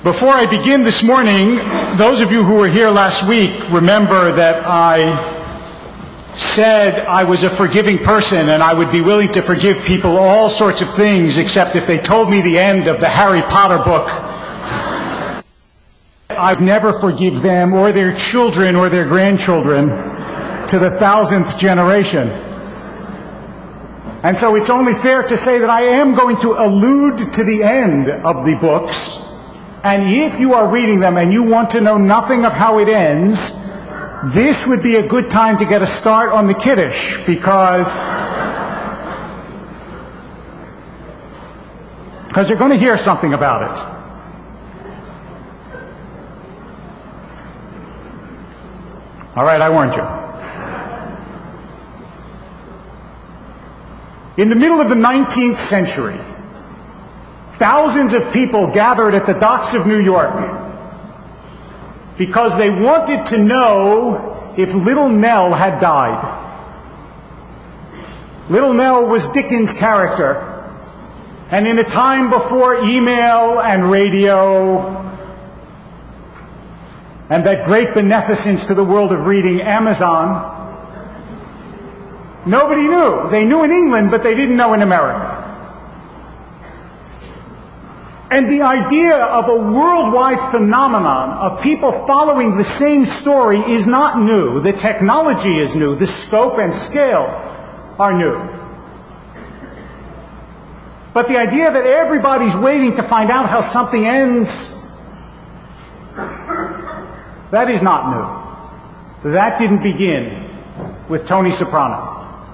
Before I begin this morning, those of you who were here last week remember that I said I was a forgiving person and I would be willing to forgive people all sorts of things except if they told me the end of the Harry Potter book. I'd never forgive them or their children or their grandchildren to the 1000th generation. And so it's only fair to say that I am going to allude to the end of the books. And if you are reading them and you want to know nothing of how it ends, this would be a good time to get a start on the Kiddush, because you're going to hear something about it. All right, I warned you. In the middle of the 19th century, thousands of people gathered at the docks of New York because they wanted to know if Little Nell had died. Little Nell was Dickens' character, and in a time before email and radio and that great beneficence to the world of reading, Amazon, nobody knew. They knew in England, but they didn't know in America. And the idea of a worldwide phenomenon of people following the same story is not new. The technology is new. The scope and scale are new. But the idea that everybody's waiting to find out how something ends, that is not new. That didn't begin with Tony Soprano.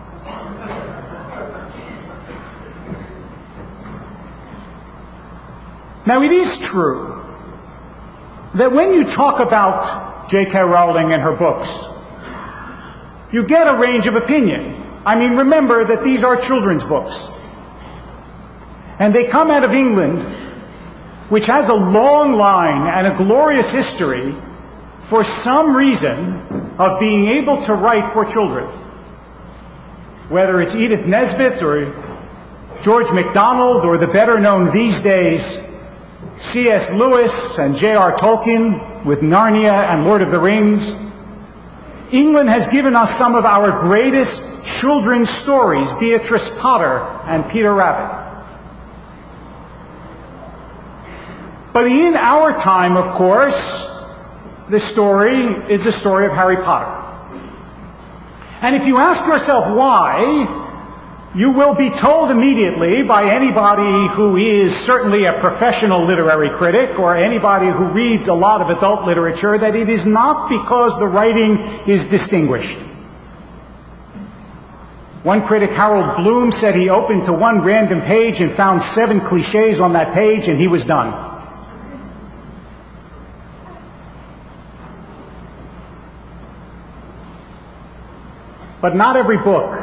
Now, it is true that when you talk about J.K. Rowling and her books, you get a range of opinion. I mean, remember that these are children's books. And they come out of England, which has a long line and a glorious history for some reason of being able to write for children. Whether it's Edith Nesbit or George MacDonald or the better known these days C.S. Lewis and J.R. Tolkien with Narnia and Lord of the Rings, England has given us some of our greatest children's stories, Beatrice Potter and Peter Rabbit. But in our time, of course, the story is the story of Harry Potter. And if you ask yourself why, you will be told immediately by anybody who is certainly a professional literary critic or anybody who reads a lot of adult literature that it is not because the writing is distinguished. One critic, Harold Bloom, said he opened to one random page and found 7 cliches on that page and he was done. But not every book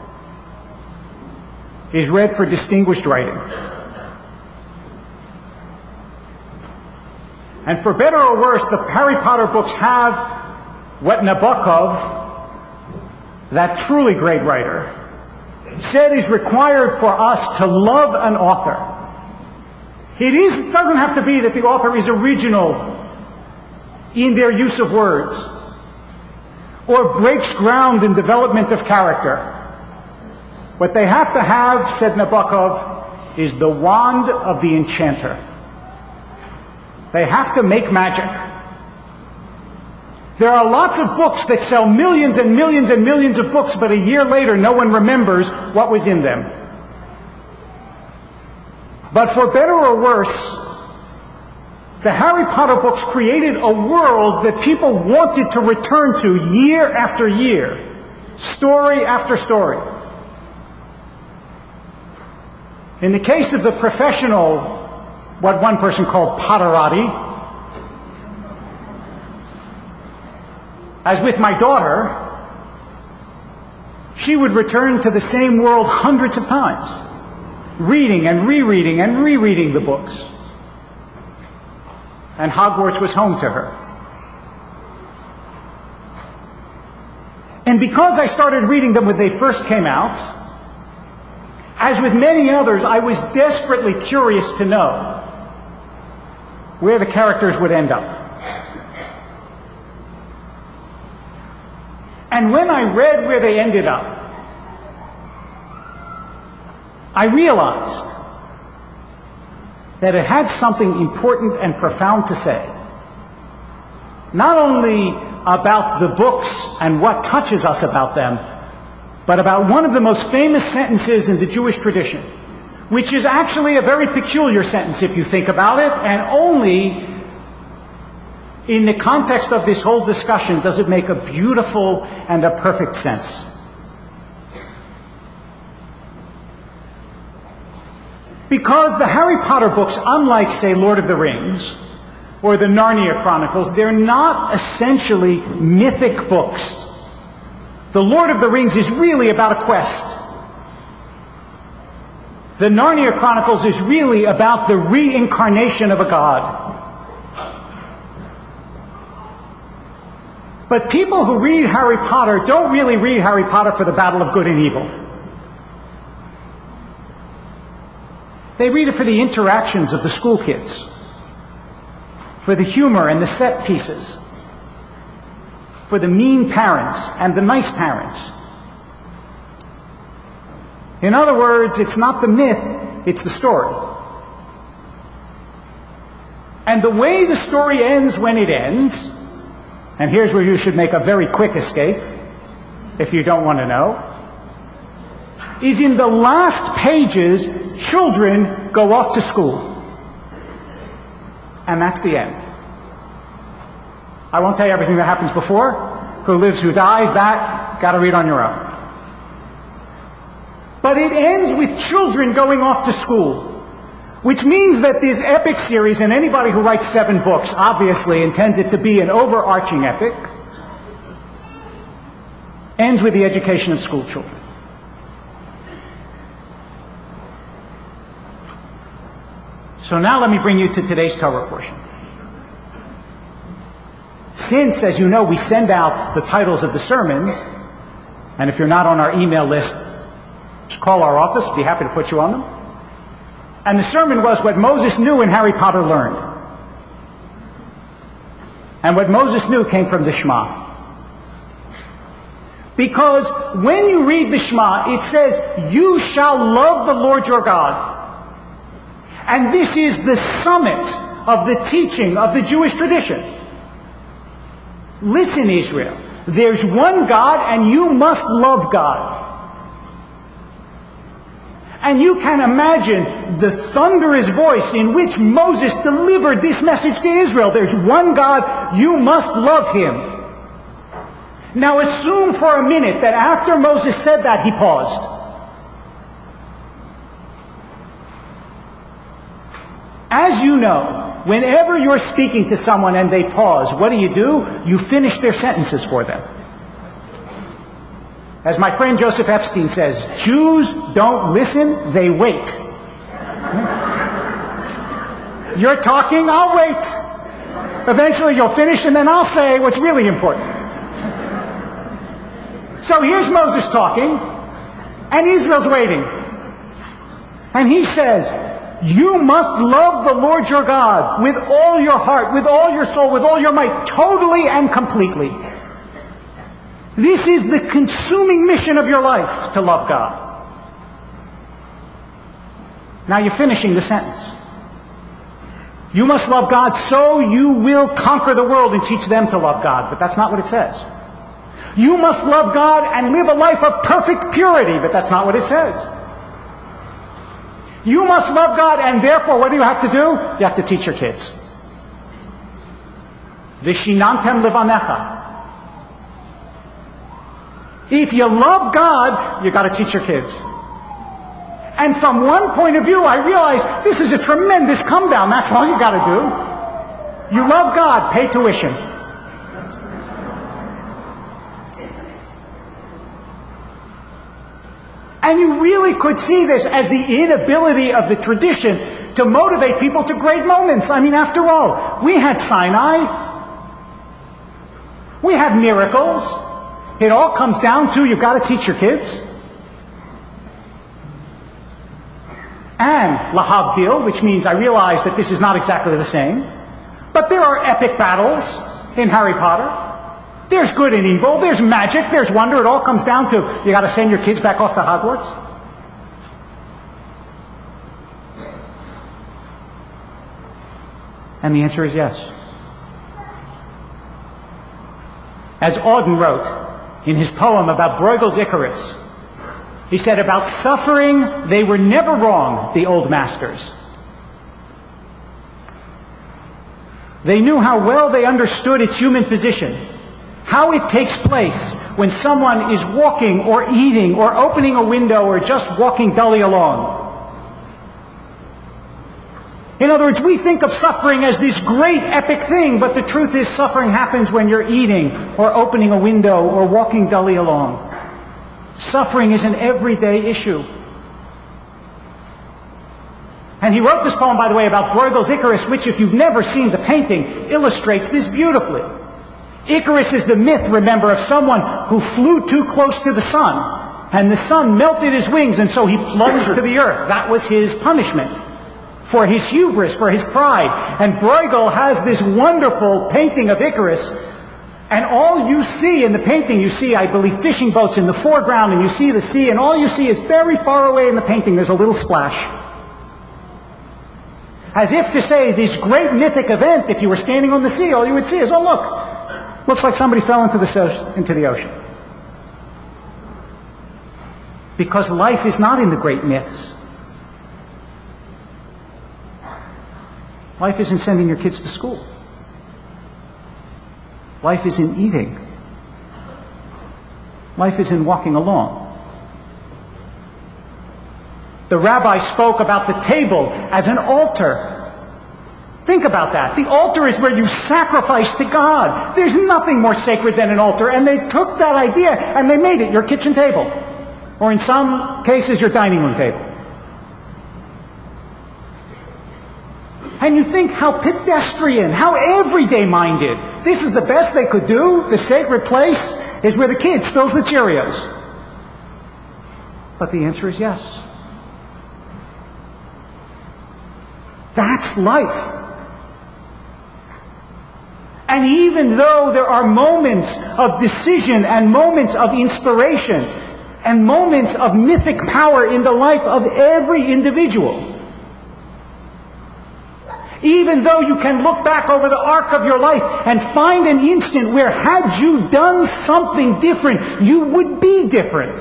is read for distinguished writing. And for better or worse, the Harry Potter books have what Nabokov, that truly great writer, said is required for us to love an author. It doesn't have to be that the author is original in their use of words or breaks ground in development of character. What they have to have, said Nabokov, is the wand of the enchanter. They have to make magic. There are lots of books that sell millions and millions and millions of books, but a year later no one remembers what was in them. But for better or worse, the Harry Potter books created a world that people wanted to return to year after year, story after story. In the case of the professional, what one person called Potterati, as with my daughter, she would return to the same world hundreds of times, reading and rereading and rereading the books. And Hogwarts was home to her. And because I started reading them when they first came out, as with many others, I was desperately curious to know where the characters would end up. And when I read where they ended up, I realized that it had something important and profound to say. Not only about the books and what touches us about them, but about one of the most famous sentences in the Jewish tradition, which is actually a very peculiar sentence if you think about it, and only in the context of this whole discussion does it make a beautiful and a perfect sense. Because the Harry Potter books, unlike, say, Lord of the Rings or the Narnia Chronicles, they're not essentially mythic books. The Lord of the Rings is really about a quest. The Narnia Chronicles is really about the reincarnation of a god. But people who read Harry Potter don't really read Harry Potter for the battle of good and evil. They read it for the interactions of the school kids, for the humor and the set pieces, for the mean parents and the nice parents. In other words, it's not the myth, it's the story. And the way the story ends when it ends, and here's where you should make a very quick escape, if you don't want to know, is in the last pages, children go off to school. And that's the end. I won't tell you everything that happens before. Who lives, who dies, that, got to read on your own. But it ends with children going off to school, which means that this epic series, and anybody who writes 7 books obviously intends it to be an overarching epic, ends with the education of school children. So now let me bring you to today's Torah portion. Since, as you know, we send out the titles of the sermons, and if you're not on our email list, just call our office, we'd be happy to put you on them. And the sermon was what Moses knew and Harry Potter learned. And what Moses knew came from the Shema. Because when you read the Shema, it says, "You shall love the Lord your God." And this is the summit of the teaching of the Jewish tradition. Listen, Israel, there's one God and you must love God. And you can imagine the thunderous voice in which Moses delivered this message to Israel. There's one God, you must love Him. Now assume for a minute that after Moses said that, he paused. As you know, whenever you're speaking to someone and they pause, what do? You finish their sentences for them. As my friend Joseph Epstein says, Jews don't listen, they wait. You're talking, I'll wait. Eventually you'll finish and then I'll say what's really important. So here's Moses talking, and Israel's waiting. And he says, "You must love the Lord your God with all your heart, with all your soul, with all your might, totally and completely." This is the consuming mission of your life, to love God. Now you're finishing the sentence. You must love God so you will conquer the world and teach them to love God. But that's not what it says. You must love God and live a life of perfect purity. But that's not what it says. You must love God, and therefore, what do you have to do? You have to teach your kids. Vishinantem levanecha. If you love God, you got to teach your kids. And from one point of view, I realize this is a tremendous come down. That's all you got to do. You love God, pay tuition. And you really could see this as the inability of the tradition to motivate people to great moments. I mean, after all, we had Sinai. We had miracles. It all comes down to you've got to teach your kids. And lahavdil, which means I realize that this is not exactly the same. But there are epic battles in Harry Potter. There's good and evil. There's magic. There's wonder. It all comes down to, you got to send your kids back off to Hogwarts? And the answer is yes. As Auden wrote in his poem about Bruegel's Icarus, he said, about suffering, they were never wrong, the old masters. They knew how well they understood its human position, how it takes place when someone is walking or eating or opening a window or just walking dully along. In other words, we think of suffering as this great epic thing, but the truth is suffering happens when you're eating or opening a window or walking dully along. Suffering is an everyday issue. And he wrote this poem, by the way, about Bruegel's Icarus, which, if you've never seen the painting, illustrates this beautifully. Icarus is the myth, remember, of someone who flew too close to the sun, and the sun melted his wings, and so he plunged to the earth. That was his punishment for his hubris, for his pride. And Bruegel has this wonderful painting of Icarus, and all you see in the painting, you see, I believe, fishing boats in the foreground, and you see the sea, and all you see is very far away in the painting, there's a little splash. As if to say, this great mythic event, if you were standing on the sea, all you would see is, oh look, looks like somebody fell into the ocean. Because life is not in the great myths. Life is in sending your kids to school. Life is in eating. Life is in walking along. The rabbi spoke about the table as an altar. Think about that. The altar is where you sacrifice to God. There's nothing more sacred than an altar. And they took that idea and they made it your kitchen table. Or in some cases, your dining room table. And you think how pedestrian, how everyday minded. This is the best they could do. The sacred place is where the kid spills the Cheerios. But the answer is yes. That's life. And even though there are moments of decision and moments of inspiration and moments of mythic power in the life of every individual, even though you can look back over the arc of your life and find an instant where, had you done something different, you would be different.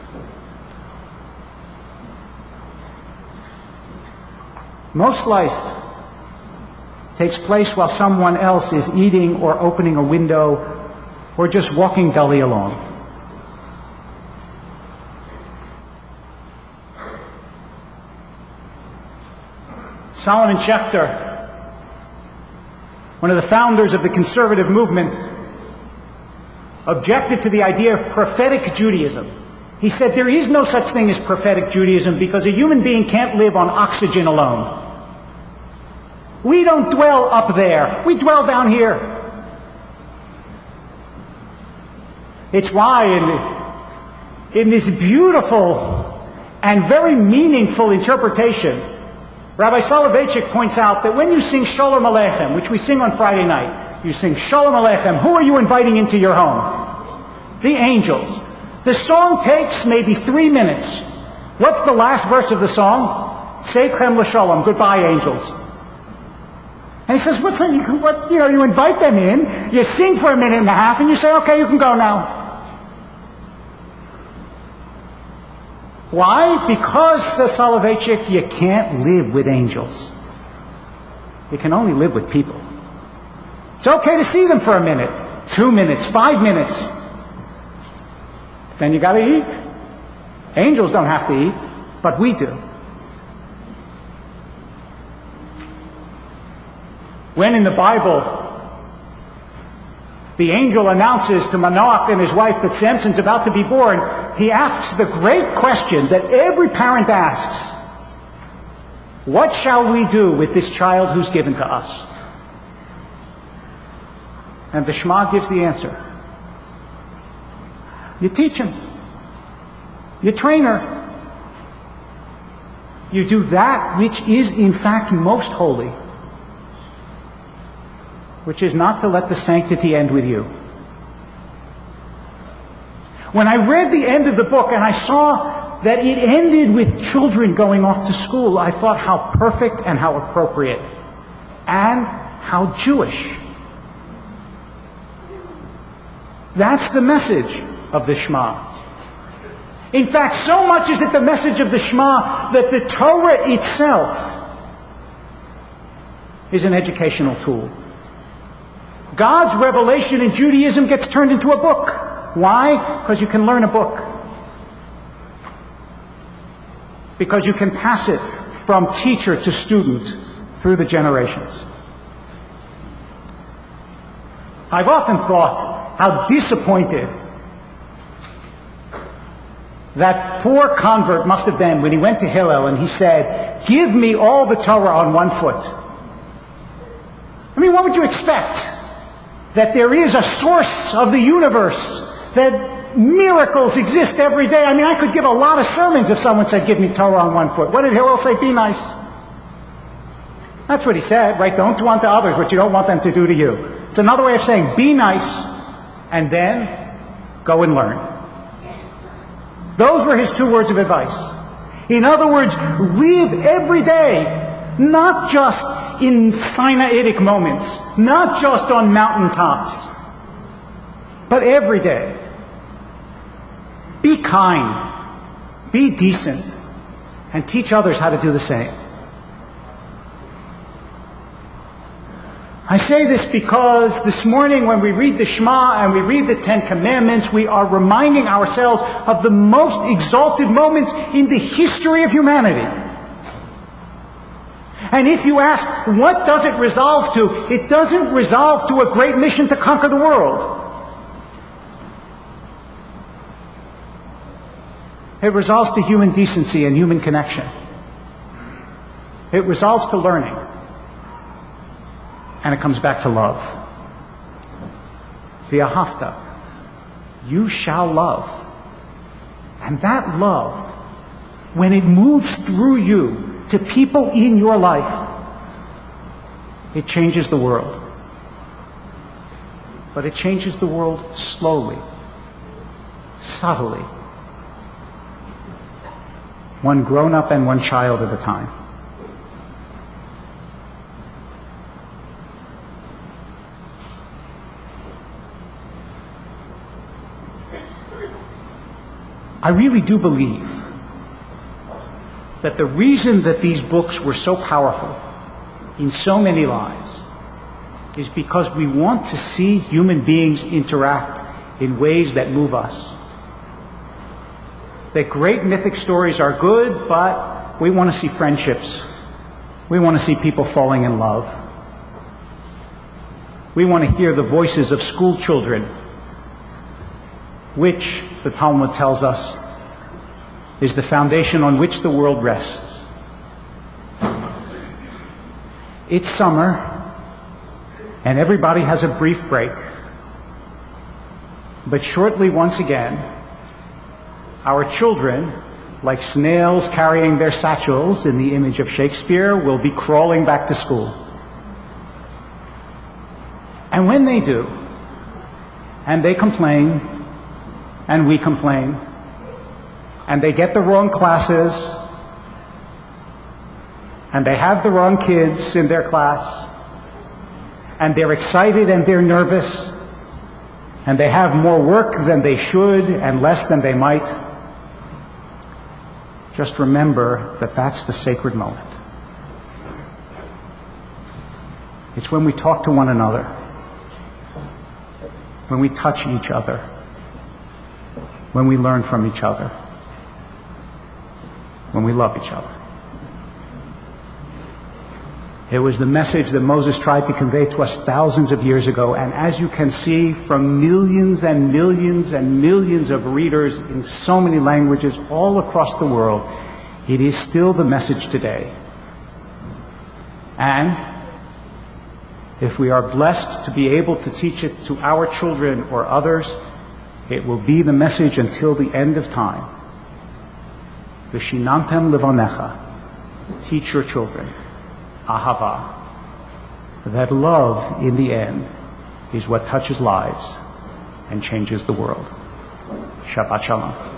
Most life takes place while someone else is eating or opening a window or just walking dully along. Solomon Schechter, one of the founders of the conservative movement, objected to the idea of prophetic Judaism. He said there is no such thing as prophetic Judaism because a human being can't live on oxygen alone. We don't dwell up there. We dwell down here. It's why in this beautiful and very meaningful interpretation, Rabbi Soloveitchik points out that when you sing Shalom Aleichem, which we sing on Friday night, you sing Shalom Aleichem, who are you inviting into your home? The angels. The song takes maybe 3 minutes. What's the last verse of the song? Seichem l'shalom, goodbye angels. And he says, you invite them in, you sing for a minute and a half, and you say, okay, you can go now. Why? Because, says Soloveitchik, you can't live with angels. You can only live with people. It's okay to see them for a minute, 2 minutes, 5 minutes. Then you gotta eat. Angels don't have to eat, but we do. When in the Bible, the angel announces to Manoach and his wife that Samson's about to be born, he asks the great question that every parent asks: what shall we do with this child who's given to us? And the Shema gives the answer. You teach him. You train her. You do that which is in fact most holy. which is not to let the sanctity end with you. When I read the end of the book and I saw that it ended with children going off to school, I thought how perfect and how appropriate and how Jewish. That's the message of the Shema. In fact, so much is it the message of the Shema that the Torah itself is an educational tool. God's revelation in Judaism gets turned into a book. Why? Because you can learn a book. Because you can pass it from teacher to student through the generations. I've often thought how disappointed that poor convert must have been when he went to Hillel and he said, "Give me all the Torah on one foot." I mean, what would you expect? That there is a source of the universe, that miracles exist every day. I mean, I could give a lot of sermons if someone said, "Give me Torah on one foot." What did Hillel say? Be nice. That's what he said, right? Don't do unto others what you don't want them to do to you. It's another way of saying, be nice, and then go and learn. Those were his 2 words of advice. In other words, live every day, not just in Sinaitic moments, not just on mountaintops, but every day. Be kind, be decent, and teach others how to do the same. I say this because this morning when we read the Shema and we read the 10 Commandments, we are reminding ourselves of the most exalted moments in the history of humanity. And if you ask, what does it resolve to? It doesn't resolve to a great mission to conquer the world. It resolves to human decency and human connection. It resolves to learning. And it comes back to love. V'ahavta, you shall love. And that love, when it moves through you to people in your life, it changes the world. But it changes the world slowly, subtly. One grown-up and one child at a time. I really do believe that the reason that these books were so powerful in so many lives is because we want to see human beings interact in ways that move us. That great mythic stories are good, but we want to see friendships. We want to see people falling in love. We want to hear the voices of school children, which, the Talmud tells us, is the foundation on which the world rests. It's summer, and everybody has a brief break. But shortly, once again, our children, like snails carrying their satchels in the image of Shakespeare, will be crawling back to school. And when they do, and they complain, and we complain, and they get the wrong classes, and they have the wrong kids in their class, and they're excited and they're nervous, and they have more work than they should and less than they might, just remember that that's the sacred moment. It's when we talk to one another, when we touch each other, when we learn from each other, when we love each other. It was the message that Moses tried to convey to us thousands of years ago, and as you can see from millions and millions and millions of readers in so many languages all across the world, it is still the message today. And if we are blessed to be able to teach it to our children or others, it will be the message until the end of time. V'shinamtem levanecha, teach your children. Ahava. that love, in the end, is what touches lives and changes the world. Shabbat Shalom.